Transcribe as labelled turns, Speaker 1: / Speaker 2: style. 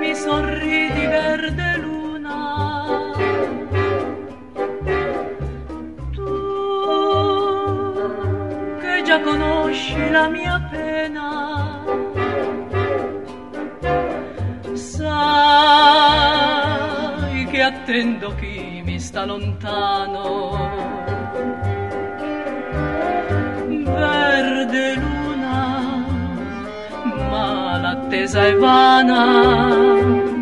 Speaker 1: mi sorridi verde luna, tu che già conosci la mia pena, sai che attendo chi mi sta lontano. Verde luna, ma l'attesa è vana,